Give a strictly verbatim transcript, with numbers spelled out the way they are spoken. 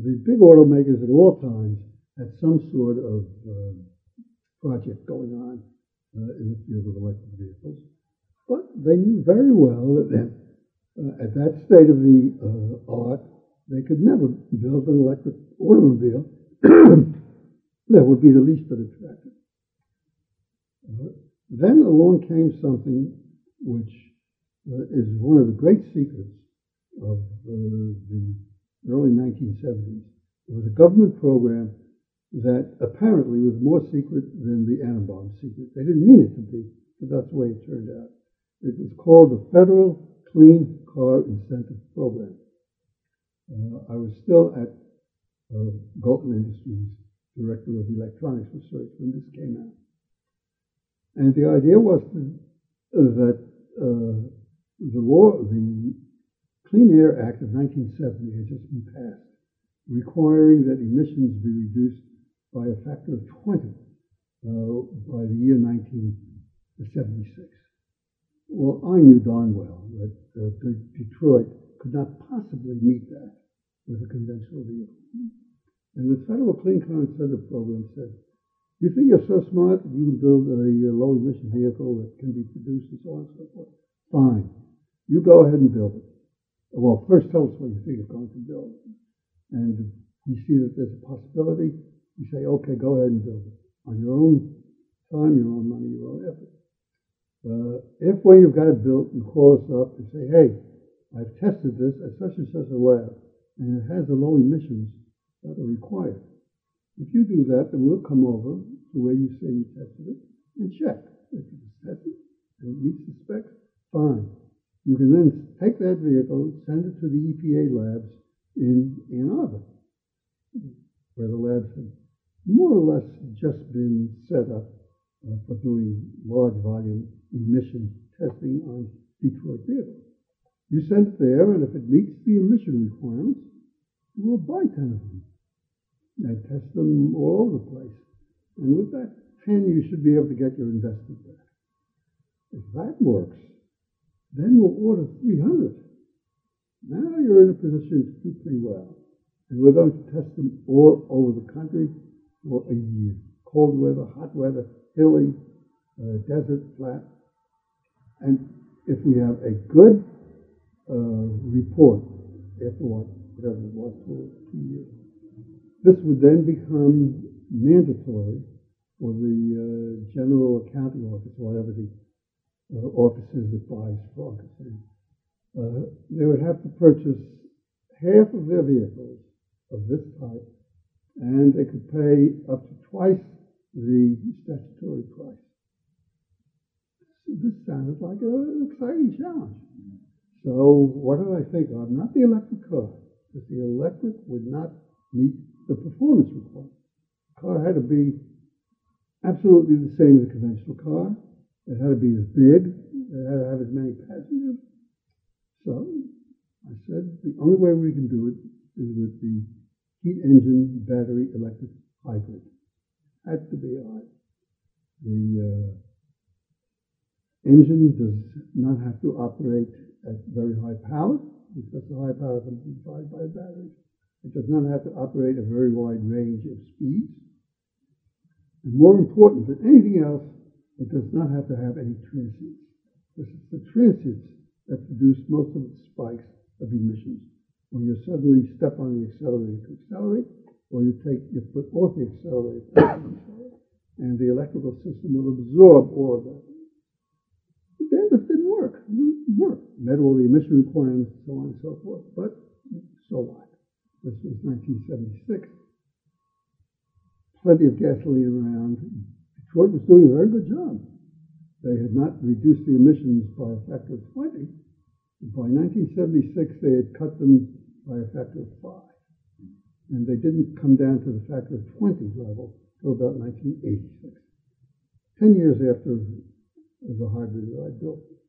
the big automakers at all times had some sort of uh, project going on uh, in the field of electric vehicles, but they knew very well that uh, at that state of the uh, art, they could never build an electric automobile that would be the least bit attractive. Uh, then along came something which uh, is one of the great secrets of uh, the early nineteen seventies. It was a government program that apparently was more secret than the atom bomb secret. They didn't mean it to be, but that's the way it turned out. It was called the Federal Clean Car Incentive Program. Uh, I was still at uh, Galton Industries, Director of Electronics Research, when this came out. And the idea was to, uh, that uh, the law, the Clean Air Act of nineteen seventy had just been passed, requiring that emissions be reduced by a factor of twenty uh, by the year nineteen seventy-six. Well, I knew darn well that uh, Detroit could not possibly meet that with a conventional vehicle. And the Federal Clean Car Incentive Program said, you think you're so smart that you can build a, a low-emission vehicle that can be produced and so on and so forth? Fine. You go ahead and build it. Well, first tell us what you think you're going to build. And we see that there's a possibility. You say, okay, go ahead and build it. On your own time, your own money, your own effort. Uh, if when you've got it built, you call us up and say, hey, I've tested this at such and such a lab, and it has the low emissions that are required. If you do that, then we'll come over to where you say you tested it and check. If it's tested and it meets the specs, fine. You can then take that vehicle, send it to the E P A labs in Ann Arbor, where the labs have more or less just been set up uh, for doing large volume emission testing on Detroit vehicles. You send it there, and if it meets the emission requirements, we'll buy ten of them and test them all over the place. And with that ten, you should be able to get your investment back. If that works, then we'll order three hundred. Now you're in a position to do pretty well. And we're going to test them all over the country for a year. Cold weather, hot weather, hilly, uh, desert, flat. And if we have a good uh, report after what, whatever it was, for two years, this would then become mandatory for the uh, General Accounting Office, whatever the uh, office is that buys Frankenstein. Uh, they would have to purchase half of their vehicles of this type, and they could pay up to twice the statutory price. This sounded like an exciting challenge. So what did I think of? Not the electric car, because the electric would not meet the performance requirements. The car had to be absolutely the same as a conventional car. It had to be as big. It had to have as many passengers. So I said the only way we can do it is with the heat engine battery electric hybrid. Had to be on. The uh, engine does not have to operate at very high power, because the high power can be provided by batteries. It does not have to operate a very wide range of speeds. And more important than anything else, it does not have to have any transients. This is the transients that produce most of the spikes of emissions. When you suddenly step on the accelerator to accelerate, or you take your foot off the accelerator to accelerate, and the electrical system will absorb all of that. Then this didn't work. It didn't work. Met all the emission requirements, so on and so forth. But so what? This was nineteen seventy-six. Plenty of gasoline around. Detroit was doing a very good job. They had not reduced the emissions by a factor of twenty. By nineteen seventy-six, they had cut them by a factor of five. And they didn't come down to the factor of twenty level until about nineteen eighty-six. Ten years after the hybrid that I built.